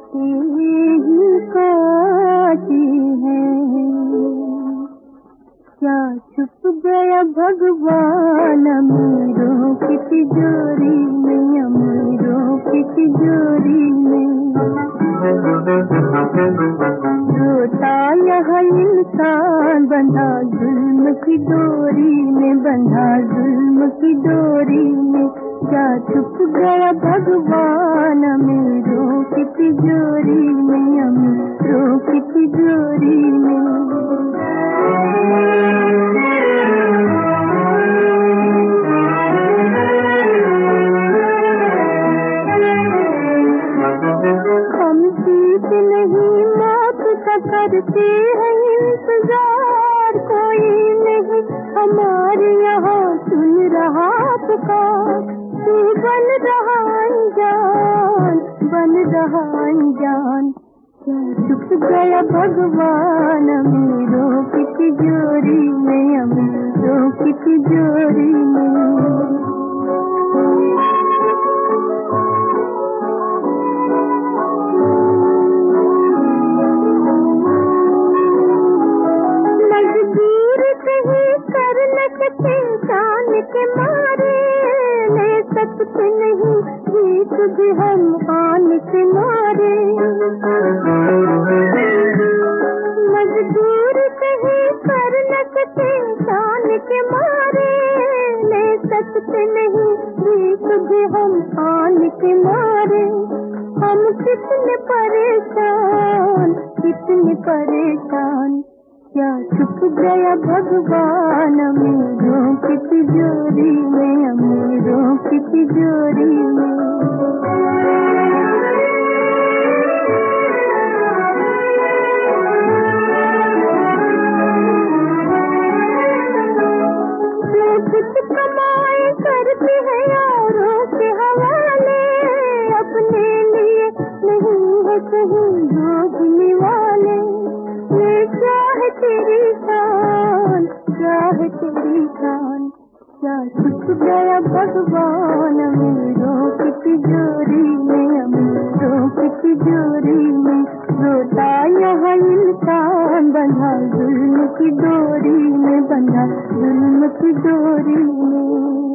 ही काटी है। क्या छुप गया भगवान अमीरों की तिजोरी में, अमीरों की तिजोरी में। रोता यहाँ इंसान बंधा जुल्म की डोरी में, बंधा जुल्म की डोरी में। क्या छुप गया भगवान अमीरों की तिजोरी में, अमीरों की तिजोरी में। हम जीत नहीं मौत का करते हैं इंतजार, कोई नहीं हमारे यहाँ सुन रहा पुकार। तू बन रहा अनजान, बन रहा अनजान। क्या छुप गया भगवान अमीरों की तिजोरी में, अमीरों की तिजोरी में। कर न सके जान के मारे, ले सकते नहीं जीत भी हम आन के मारे। मजबूर कहीं कर न सके जान के मारे, ले सकते नहीं जीत भी हम आन के मारे। हम कितने परेशान, कितने परेशान। क्या छुप गया भगवान अमीरों की तिजोरी में, अमीरों की तिजोरी में। जो कुछ कमाए करते हैं यारों के हवाले, अपने लिए नहीं है कहीं भोगने वाले। ये क्या है तेरी शान, क्या है तेरी शान। क्या छुप गया भगवान अमीरों की तिजोरी में, अमीरों की तिजोरी में। रोता यहाँ इंसान बंधा जुल्म की डोरी में, बंधा जुल्म की डोरी में।